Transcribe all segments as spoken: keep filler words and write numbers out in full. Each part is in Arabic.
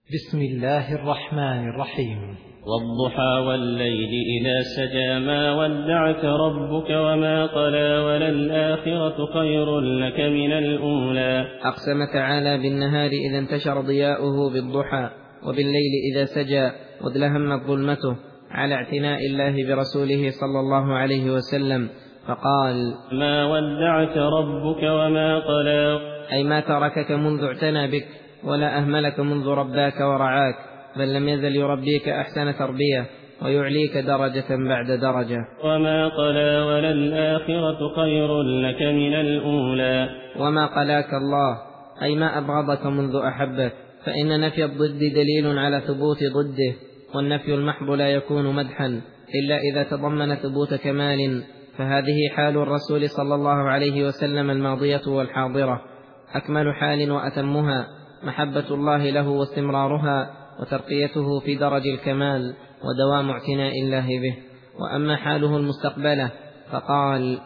بسم الله الرحمن الرحيم. والضحى والليل إذا سجى ما ودعك ربك وما قلى وللآخرة خير لك من الأولى. أقسم تعالى بالنهار إذا انتشر ضياؤه بالضحى، وبالليل إذا سجى وادلهمت ظلمته، على اعتناء الله برسوله صلى الله عليه وسلم، فقال: ما ودعك ربك وما قلى، أي ما تركك منذ اعتنى بك، ولا أهملك منذ رباك ورعاك، بل لم يزل يربيك أحسن تربية ويعليك درجة بعد درجة. وما قلى وللآخرة خير لك من الأولى. وما قلاك الله أي ما أبغضك منذ أحبك، فإن نفي الضد دليل على ثبوت ضده، والنفي المحض لا يكون مدحا إلا إذا تضمن ثبوت كمال، فهذه حال الرسول صلى الله عليه وسلم الماضية والحاضرة، أكمل حال وأتمها، محبة الله له واستمرارها وترقيته في درج الكمال ودوام اعتناء الله به. وأما حاله المستقبلة فقال: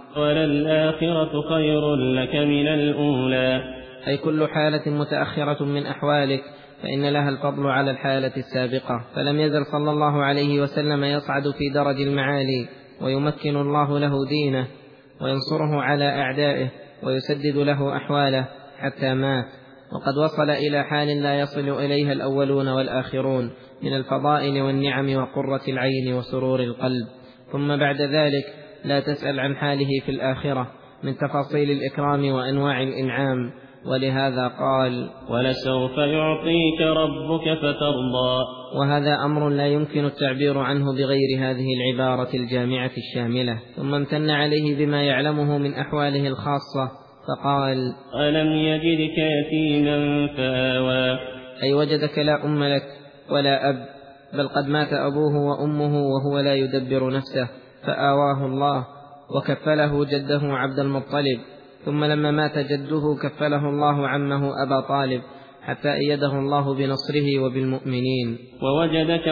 وللآخرة خير لك من الأولى، أي كل حالة متأخرة من أحوالك فإن لها الفضل على الحالة السابقة. فلم يزل صلى الله عليه وسلم يصعد في درج المعالي، ويمكن الله له دينه وينصره على أعدائه ويسدد له أحواله حتى مات، وقد وصل إلى حال لا يصل إليها الأولون والآخرون من الفضائل والنعم وقرة العين وسرور القلب. ثم بعد ذلك لا تسأل عن حاله في الآخرة من تفاصيل الإكرام وأنواع الإنعام، ولهذا قال: ولسوف يعطيك ربك فترضى. وهذا أمر لا يمكن التعبير عنه بغير هذه العبارة الجامعة الشاملة. ثم امتن عليه بما يعلمه من أحواله الخاصة فقال: ألم يجدك يتيما فآوى، أي وجدك لا أم لك ولا أب، بل قد مات أبوه وأمه وهو لا يدبر نفسه، فآواه الله وكفله جده عبد المطلب، ثم لما مات جده كفله الله عمه أبا طالب، حتى أيده الله بنصره وبالمؤمنين. ووجدك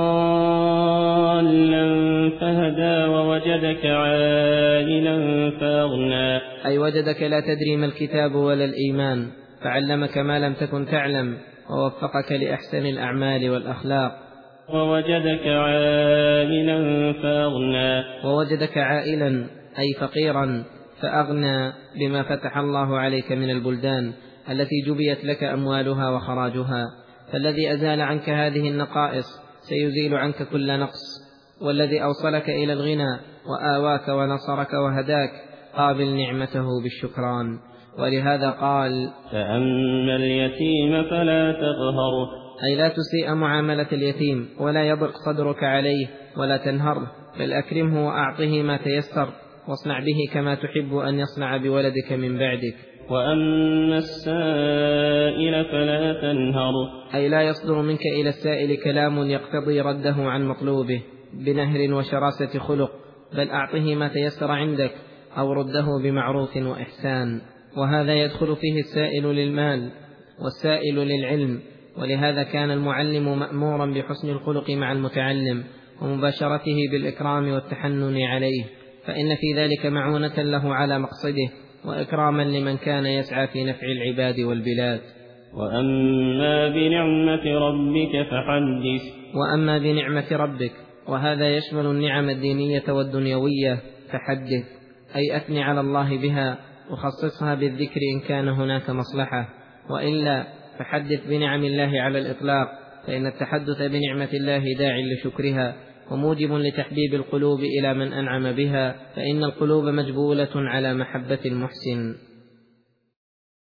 ضالا فهدى ووجدك عائلا فأغنى، أي وجدك لا تدري ما الكتاب ولا الإيمان، فعلمك ما لم تكن تعلم ووفقك لأحسن الأعمال والأخلاق. ووجدك عائلا فأغنى، ووجدك عائلا أي فقيرا فأغنى بما فتح الله عليك من البلدان التي جبيت لك أموالها وخراجها، فالذي أزال عنك هذه النقائص سيزيل عنك كل نقص، والذي أوصلك إلى الغنى وآواك ونصرك وهداك قابل نعمته بالشكران. ولهذا قال: فأما اليتيم فلا تقهر، أي لا تسيء معاملة اليتيم ولا يضق صدرك عليه ولا تنهره، بل أكرمه وأعطه ما تيسر، واصنع به كما تحب أن يصنع بولدك من بعدك. وأما السائل فلا تنهر، أي لا يصدر منك إلى السائل كلام يقتضي رده عن مطلوبه بنهر وشراسة خلق، بل أعطه ما تيسر عندك أو رده بمعروف وإحسان. وهذا يدخل فيه السائل للمال والسائل للعلم، ولهذا كان المعلم مأمورا بحسن الخلق مع المتعلم ومباشرته بالإكرام والتحنن عليه، فإن في ذلك معونة له على مقصده وإكراما لمن كان يسعى في نفع العباد والبلاد. وأما بنعمة ربك فحدث، وأما بنعمة ربك، وهذا يشمل النعم الدينية والدنيوية، فحدث أي أثن على الله بها وخصصها بالذكر إن كان هناك مصلحة، وإلا فحدث بنعم الله على الإطلاق، فإن التحدث بنعمة الله داع لشكرها وموجب لتحبيب القلوب إلى من أنعم بها، فإن القلوب مجبولة على محبة المحسن.